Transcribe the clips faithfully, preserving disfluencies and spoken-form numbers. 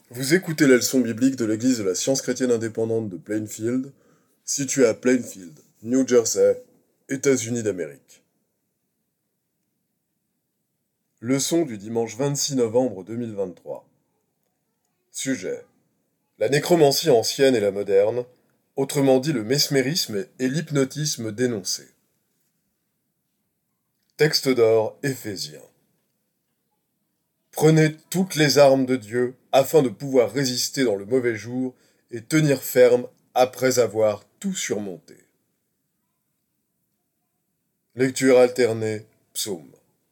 Vous écoutez la leçon biblique de l'Église de la Science chrétienne indépendante de Plainfield, située à Plainfield, New Jersey, États-Unis d'Amérique. Leçon du dimanche vingt-six novembre deux mille vingt-trois. Sujet: la nécromancie ancienne et la moderne, autrement dit le mesmérisme et l'hypnotisme dénoncés. Texte d'or Éphésiens. Prenez toutes les armes de Dieu afin de pouvoir résister dans le mauvais jour et tenir ferme après avoir tout surmonté. Lecture alternée, psaume.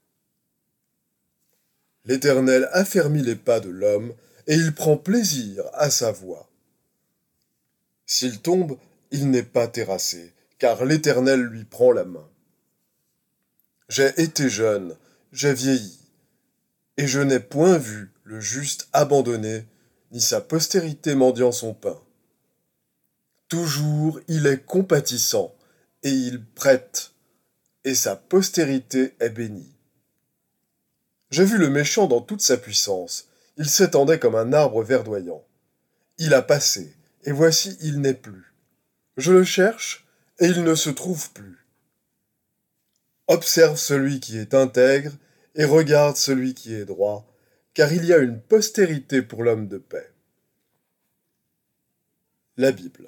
L'Éternel affermit les pas de l'homme, et il prend plaisir à sa voix. S'il tombe, il n'est pas terrassé, car l'Éternel lui prend la main. J'ai été jeune, j'ai vieilli, et je n'ai point vu le juste abandonné, ni sa postérité mendiant son pain. Toujours il est compatissant, et il prête, et sa postérité est bénie. J'ai vu le méchant dans toute sa puissance, il s'étendait comme un arbre verdoyant. Il a passé, et voici il n'est plus. Je le cherche, et il ne se trouve plus. Observe celui qui est intègre, et regarde celui qui est droit, car il y a une postérité pour l'homme de paix. La Bible.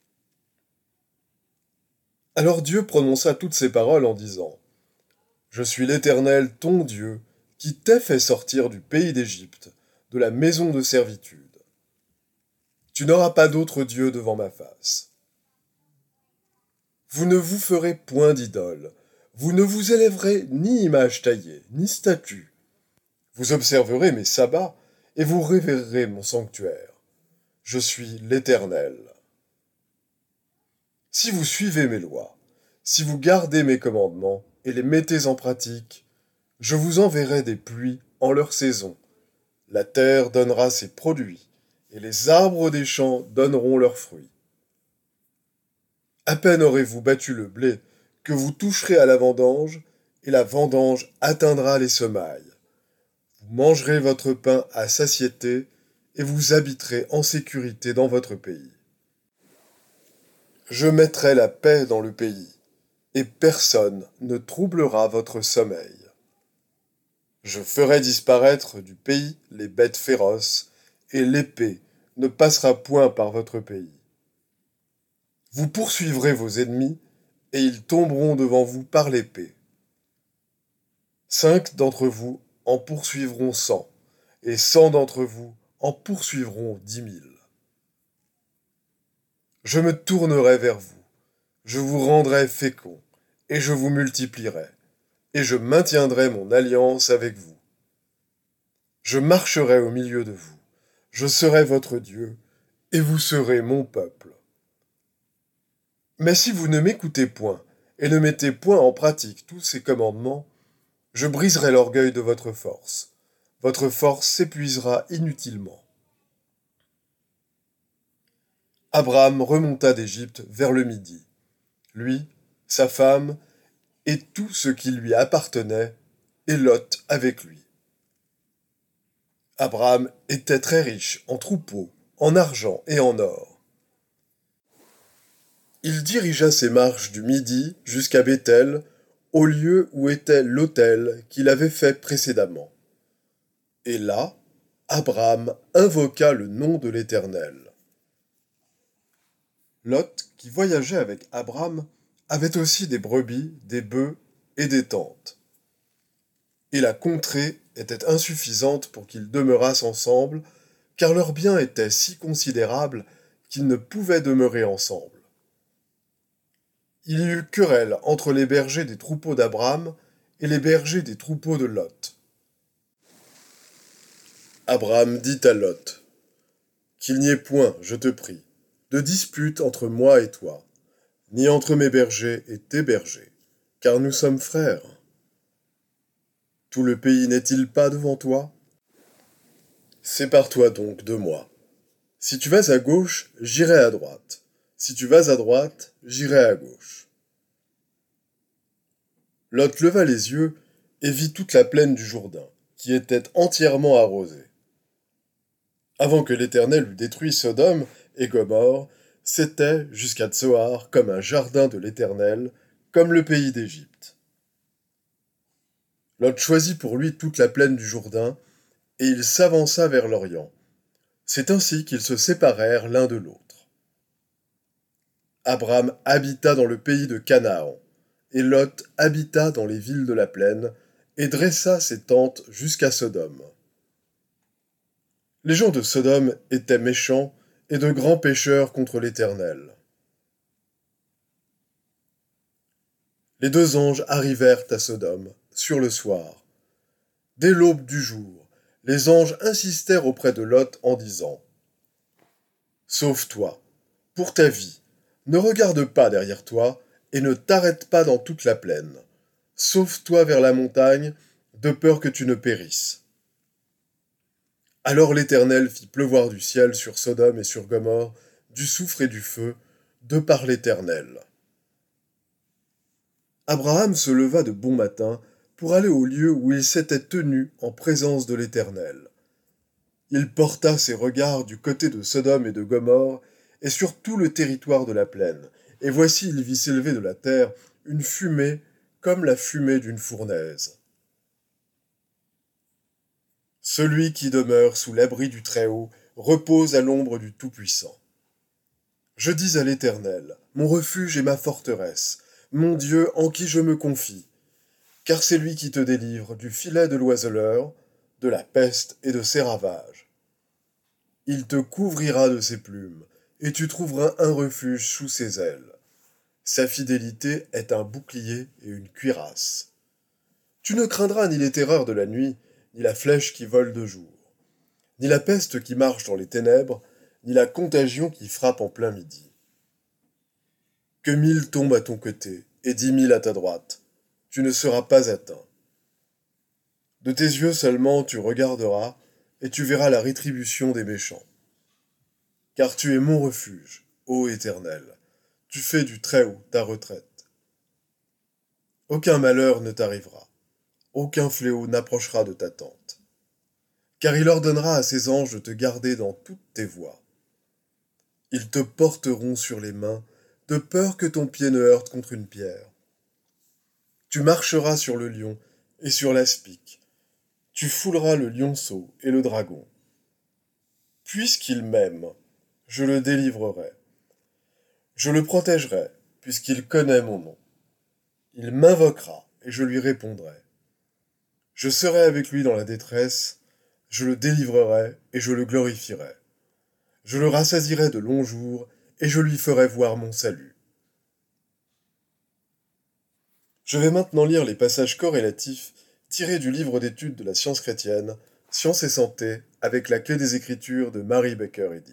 Alors Dieu prononça toutes ces paroles en disant : « Je suis l'Éternel, ton Dieu, qui t'ai fait sortir du pays d'Égypte, de la maison de servitude. Tu n'auras pas d'autre Dieu devant ma face. Vous ne vous ferez point d'idole, vous ne vous élèverez ni image taillée, ni statue. Vous observerez mes sabbats, et vous révérerez mon sanctuaire. Je suis l'Éternel. Si vous suivez mes lois, si vous gardez mes commandements et les mettez en pratique, je vous enverrai des pluies en leur saison. La terre donnera ses produits, et les arbres des champs donneront leurs fruits. À peine aurez-vous battu le blé, que vous toucherez à la vendange, et la vendange atteindra les semailles. Vous mangerez votre pain à satiété, et vous habiterez en sécurité dans votre pays. Je mettrai la paix dans le pays, et personne ne troublera votre sommeil. Je ferai disparaître du pays les bêtes féroces, et l'épée ne passera point par votre pays. Vous poursuivrez vos ennemis, et ils tomberont devant vous par l'épée. Cinq d'entre vous en poursuivront cent, et cent d'entre vous en poursuivront dix mille. Je me tournerai vers vous, je vous rendrai féconds, et je vous multiplierai, et je maintiendrai mon alliance avec vous. Je marcherai au milieu de vous, je serai votre Dieu, et vous serez mon peuple. Mais si vous ne m'écoutez point, et ne mettez point en pratique tous ces commandements, je briserai l'orgueil de votre force. Votre force s'épuisera inutilement. Abraham remonta d'Égypte vers le midi. Lui, sa femme, et tout ce qui lui appartenait, et Lot avec lui. Abraham était très riche en troupeaux, en argent et en or. Il dirigea ses marches du midi jusqu'à Béthel, au lieu où était l'autel qu'il avait fait précédemment. Et là, Abraham invoqua le nom de l'Éternel. Lot, qui voyageait avec Abraham, avait aussi des brebis, des bœufs et des tentes. Et la contrée était insuffisante pour qu'ils demeurassent ensemble, car leurs biens étaient si considérables qu'ils ne pouvaient demeurer ensemble. Il y eut querelle entre les bergers des troupeaux d'Abraham et les bergers des troupeaux de Lot. Abraham dit à Lot : « Qu'il n'y ait point, je te prie, de dispute entre moi et toi, ni entre mes bergers et tes bergers, car nous sommes frères. Tout le pays n'est-il pas devant toi ? Sépare-toi donc de moi. Si tu vas à gauche, j'irai à droite. Si tu vas à droite, j'irai à gauche. » Lot leva les yeux et vit toute la plaine du Jourdain, qui était entièrement arrosée. Avant que l'Éternel eût détruit Sodome et Gomorrhe, c'était, jusqu'à Tsoar, comme un jardin de l'Éternel, comme le pays d'Égypte. Lot choisit pour lui toute la plaine du Jourdain, et il s'avança vers l'Orient. C'est ainsi qu'ils se séparèrent l'un de l'autre. Abraham habita dans le pays de Canaan, et Lot habita dans les villes de la plaine, et dressa ses tentes jusqu'à Sodome. Les gens de Sodome étaient méchants et de grands pécheurs contre l'Éternel. Les deux anges arrivèrent à Sodome, sur le soir. Dès l'aube du jour, les anges insistèrent auprès de Lot en disant « Sauve-toi, pour ta vie, ne regarde pas derrière toi et ne t'arrête pas dans toute la plaine. Sauve-toi vers la montagne, de peur que tu ne périsses. » Alors l'Éternel fit pleuvoir du ciel sur Sodome et sur Gomorrhe du soufre et du feu, de par l'Éternel. Abraham se leva de bon matin pour aller au lieu où il s'était tenu en présence de l'Éternel. Il porta ses regards du côté de Sodome et de Gomorrhe et sur tout le territoire de la plaine, et voici il vit s'élever de la terre une fumée comme la fumée d'une fournaise. Celui qui demeure sous l'abri du Très-Haut repose à l'ombre du Tout-Puissant. Je dis à l'Éternel, mon refuge et ma forteresse, mon Dieu en qui je me confie, car c'est lui qui te délivre du filet de l'oiseleur, de la peste et de ses ravages. Il te couvrira de ses plumes, et tu trouveras un refuge sous ses ailes. Sa fidélité est un bouclier et une cuirasse. Tu ne craindras ni les terreurs de la nuit, ni la flèche qui vole de jour, ni la peste qui marche dans les ténèbres, ni la contagion qui frappe en plein midi. Que mille tombent à ton côté, et dix mille à ta droite, tu ne seras pas atteint. De tes yeux seulement tu regarderas, et tu verras la rétribution des méchants. Car tu es mon refuge, ô Éternel, tu fais du Très-Haut ta retraite. Aucun malheur ne t'arrivera, aucun fléau n'approchera de ta tente. Car il ordonnera à ses anges de te garder dans toutes tes voies. Ils te porteront sur les mains, de peur que ton pied ne heurte contre une pierre. Tu marcheras sur le lion et sur l'aspic. Tu fouleras le lionceau et le dragon. Puisqu'il m'aime, je le délivrerai. Je le protégerai, puisqu'il connaît mon nom. Il m'invoquera, et je lui répondrai. Je serai avec lui dans la détresse, je le délivrerai, et je le glorifierai. Je le rassasirai de longs jours, et je lui ferai voir mon salut. Je vais maintenant lire les passages corrélatifs tirés du livre d'études de la science chrétienne, Science et santé, avec la clé des Écritures de Mary Baker Eddy.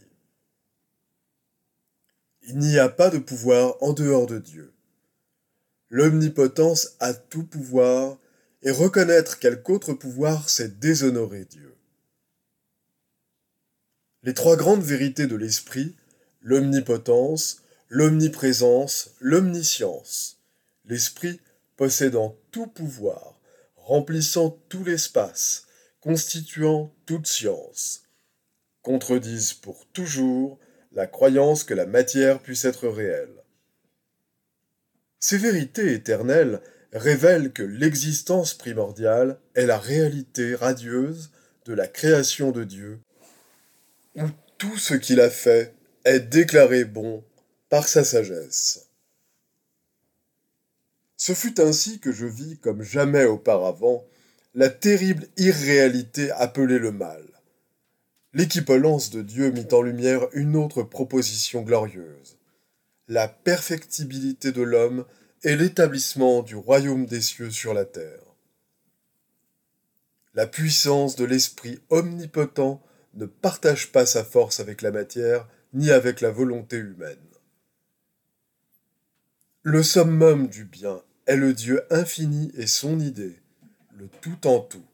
Il n'y a pas de pouvoir en dehors de Dieu. L'omnipotence a tout pouvoir, et reconnaître quelque autre pouvoir, c'est déshonorer Dieu. Les trois grandes vérités de l'esprit, l'omnipotence, l'omniprésence, l'omniscience. L'esprit possédant tout pouvoir, remplissant tout l'espace, constituant toute science, contredisent pour toujours la croyance que la matière puisse être réelle. Ces vérités éternelles révèlent que l'existence primordiale est la réalité radieuse de la création de Dieu, où tout ce qu'il a fait est déclaré bon par sa sagesse. Ce fut ainsi que je vis comme jamais auparavant la terrible irréalité appelée le mal. L'équipolence de Dieu mit en lumière une autre proposition glorieuse, la perfectibilité de l'homme et l'établissement du royaume des cieux sur la terre. La puissance de l'esprit omnipotent ne partage pas sa force avec la matière ni avec la volonté humaine. Le summum du bien est le Dieu infini et son idée, le tout en tout.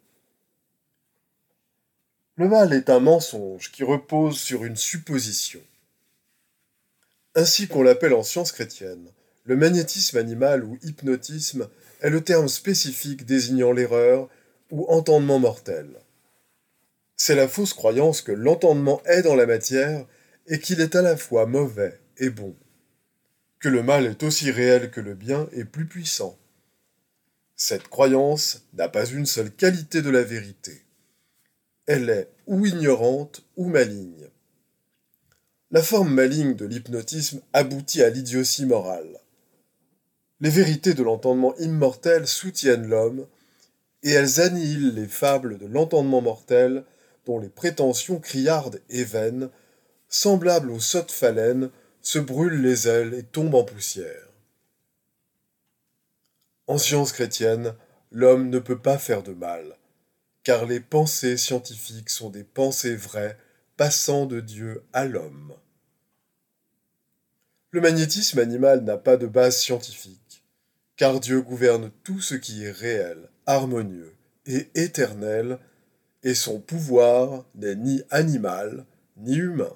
Le mal est un mensonge qui repose sur une supposition. Ainsi qu'on l'appelle en science chrétienne, le magnétisme animal ou hypnotisme est le terme spécifique désignant l'erreur ou entendement mortel. C'est la fausse croyance que l'entendement est dans la matière et qu'il est à la fois mauvais et bon, que le mal est aussi réel que le bien et plus puissant. Cette croyance n'a pas une seule qualité de la vérité. Elle est ou ignorante ou maligne. La forme maligne de l'hypnotisme aboutit à l'idiotie morale. Les vérités de l'entendement immortel soutiennent l'homme, et elles annihilent les fables de l'entendement mortel dont les prétentions criardes et vaines, semblables aux sottes phalènes, se brûlent les ailes et tombent en poussière. En science chrétienne, l'homme ne peut pas faire de mal, car les pensées scientifiques sont des pensées vraies passant de Dieu à l'homme. Le magnétisme animal n'a pas de base scientifique, car Dieu gouverne tout ce qui est réel, harmonieux et éternel, et son pouvoir n'est ni animal ni humain.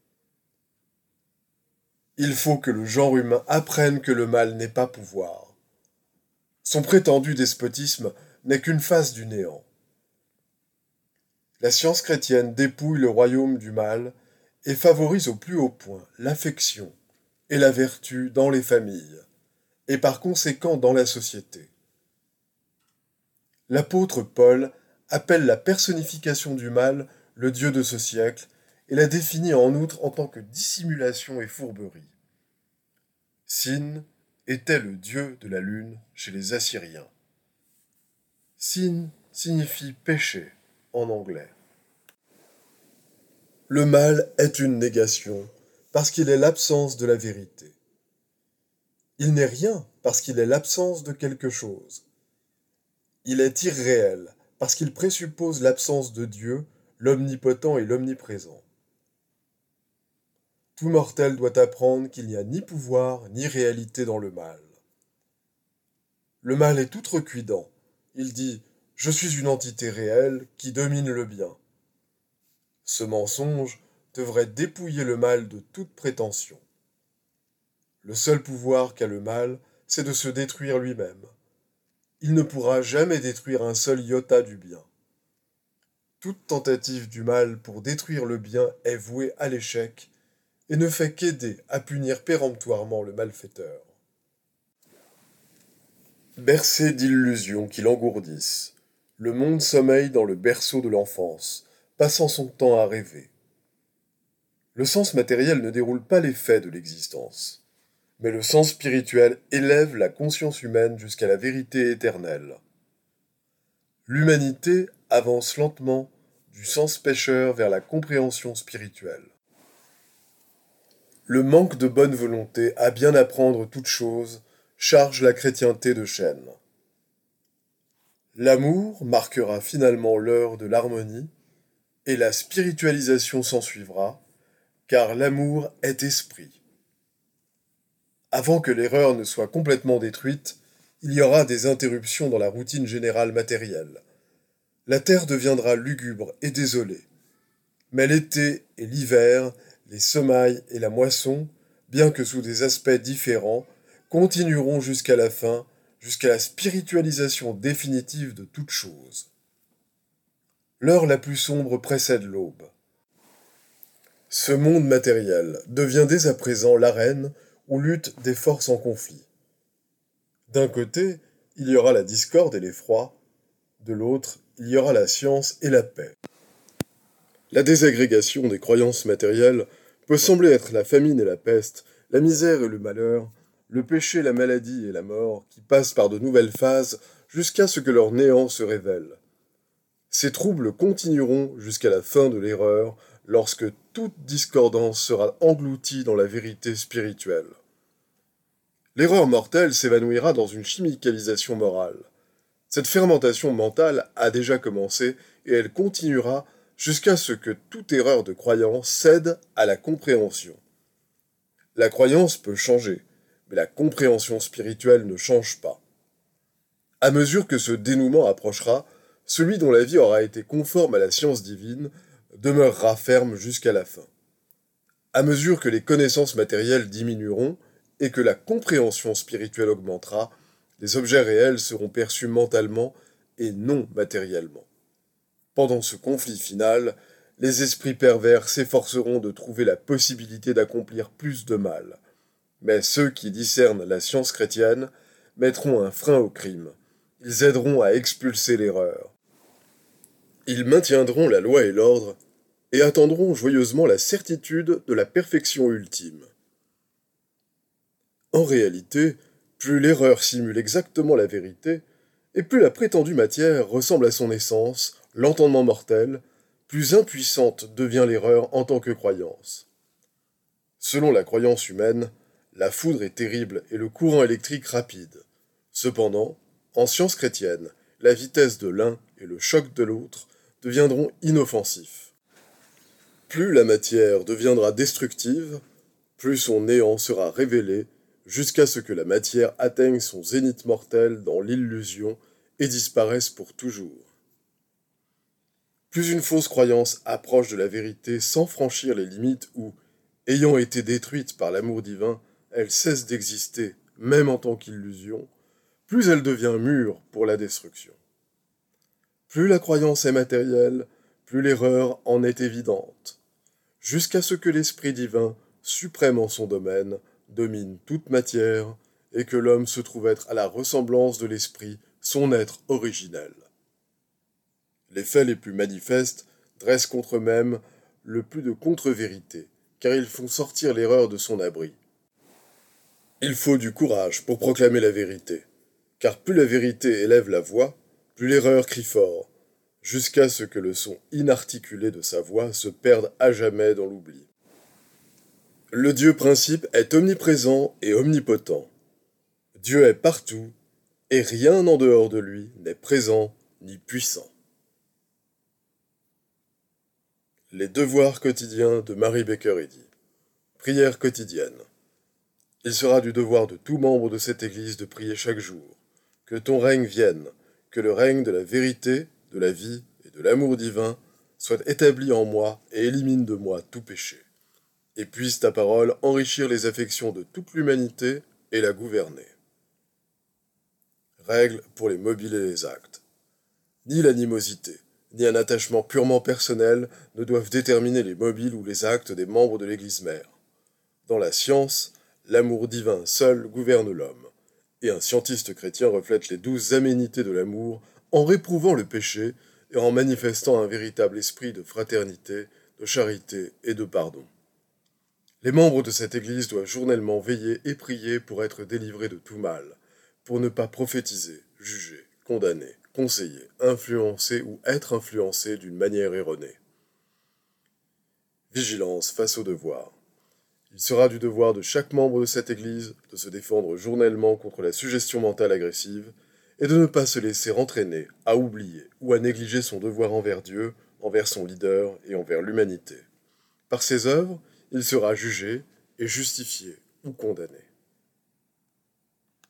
Il faut que le genre humain apprenne que le mal n'est pas pouvoir. Son prétendu despotisme n'est qu'une face du néant. La science chrétienne dépouille le royaume du mal et favorise au plus haut point l'affection et la vertu dans les familles, et par conséquent dans la société. L'apôtre Paul appelle la personnification du mal le Dieu de ce siècle et la définit en outre en tant que dissimulation et fourberie. Sin était le dieu de la lune chez les Assyriens. Sin signifie péché en anglais. Le mal est une négation parce qu'il est l'absence de la vérité. Il n'est rien parce qu'il est l'absence de quelque chose. Il est irréel parce qu'il présuppose l'absence de Dieu, l'omnipotent et l'omniprésent. Tout mortel doit apprendre qu'il n'y a ni pouvoir ni réalité dans le mal. Le mal est outrecuidant. Il dit « Je suis une entité réelle qui domine le bien ». Ce mensonge devrait dépouiller le mal de toute prétention. Le seul pouvoir qu'a le mal, c'est de se détruire lui-même. Il ne pourra jamais détruire un seul iota du bien. Toute tentative du mal pour détruire le bien est vouée à l'échec et ne fait qu'aider à punir péremptoirement le malfaiteur. Bercé d'illusions qui l'engourdissent, le monde sommeille dans le berceau de l'enfance, passant son temps à rêver. Le sens matériel ne déroule pas les faits de l'existence, mais le sens spirituel élève la conscience humaine jusqu'à la vérité éternelle. L'humanité avance lentement du sens pécheur vers la compréhension spirituelle. Le manque de bonne volonté à bien apprendre toute chose charge la chrétienté de chaîne. L'amour marquera finalement l'heure de l'harmonie, et la spiritualisation s'ensuivra, car l'amour est esprit. Avant que l'erreur ne soit complètement détruite, il y aura des interruptions dans la routine générale matérielle. La terre deviendra lugubre et désolée. Mais l'été et l'hiver, les semailles et la moisson, bien que sous des aspects différents, continueront jusqu'à la fin, jusqu'à la spiritualisation définitive de toute chose. L'heure la plus sombre précède l'aube. Ce monde matériel devient dès à présent l'arène où luttent des forces en conflit. D'un côté, il y aura la discorde et l'effroi, de l'autre, il y aura la science et la paix. La désagrégation des croyances matérielles peut sembler être la famine et la peste, la misère et le malheur, le péché, la maladie et la mort, qui passent par de nouvelles phases jusqu'à ce que leur néant se révèle. Ces troubles continueront jusqu'à la fin de l'erreur, lorsque toute discordance sera engloutie dans la vérité spirituelle. L'erreur mortelle s'évanouira dans une chimicalisation morale. Cette fermentation mentale a déjà commencé et elle continuera jusqu'à ce que toute erreur de croyance cède à la compréhension. La croyance peut changer, mais la compréhension spirituelle ne change pas. À mesure que ce dénouement approchera, celui dont la vie aura été conforme à la science divine demeurera ferme jusqu'à la fin. À mesure que les connaissances matérielles diminueront et que la compréhension spirituelle augmentera, les objets réels seront perçus mentalement et non matériellement. Pendant ce conflit final, les esprits pervers s'efforceront de trouver la possibilité d'accomplir plus de mal. Mais ceux qui discernent la science chrétienne mettront un frein au crime. Ils aideront à expulser l'erreur. Ils maintiendront la loi et l'ordre et attendront joyeusement la certitude de la perfection ultime. En réalité, plus l'erreur simule exactement la vérité, et plus la prétendue matière ressemble à son essence, l'entendement mortel, plus impuissante devient l'erreur en tant que croyance. Selon la croyance humaine, la foudre est terrible et le courant électrique rapide. Cependant, en science chrétienne, la vitesse de l'un et le choc de l'autre deviendront inoffensifs. Plus la matière deviendra destructive, plus son néant sera révélé, jusqu'à ce que la matière atteigne son zénith mortel dans l'illusion et disparaisse pour toujours. Plus une fausse croyance approche de la vérité sans franchir les limites où, ayant été détruite par l'amour divin, elle cesse d'exister, même en tant qu'illusion, plus elle devient mûre pour la destruction. Plus la croyance est matérielle, plus l'erreur en est évidente, jusqu'à ce que l'Esprit divin, suprême en son domaine, domine toute matière, et que l'homme se trouve être à la ressemblance de l'Esprit, son être originel. Les faits les plus manifestes dressent contre eux-mêmes le plus de contre-vérités, car ils font sortir l'erreur de son abri. Il faut du courage pour proclamer la vérité, car plus la vérité élève la voix, plus l'erreur crie fort, jusqu'à ce que le son inarticulé de sa voix se perde à jamais dans l'oubli. Le Dieu principe est omniprésent et omnipotent. Dieu est partout, et rien en dehors de lui n'est présent ni puissant. Les devoirs quotidiens de Mary Baker Eddy. Prière quotidienne. Il sera du devoir de tout membre de cette Église de prier chaque jour. Que ton règne vienne, que le règne de la vérité, de la vie et de l'amour divin soit établi en moi et élimine de moi tout péché. Et puisse ta parole enrichir les affections de toute l'humanité et la gouverner. Règle pour les mobiles et les actes. Ni l'animosité, ni un attachement purement personnel ne doivent déterminer les mobiles ou les actes des membres de l'Église mère. Dans la science, l'amour divin seul gouverne l'homme, et un scientiste chrétien reflète les douze aménités de l'amour en réprouvant le péché et en manifestant un véritable esprit de fraternité, de charité et de pardon. Les membres de cette Église doivent journellement veiller et prier pour être délivrés de tout mal, pour ne pas prophétiser, juger, condamner, conseiller, influencer ou être influencé d'une manière erronée. Vigilance face au devoir. Il sera du devoir de chaque membre de cette Église de se défendre journellement contre la suggestion mentale agressive et de ne pas se laisser entraîner à oublier ou à négliger son devoir envers Dieu, envers son leader et envers l'humanité. Par ses œuvres, il sera jugé et justifié ou condamné.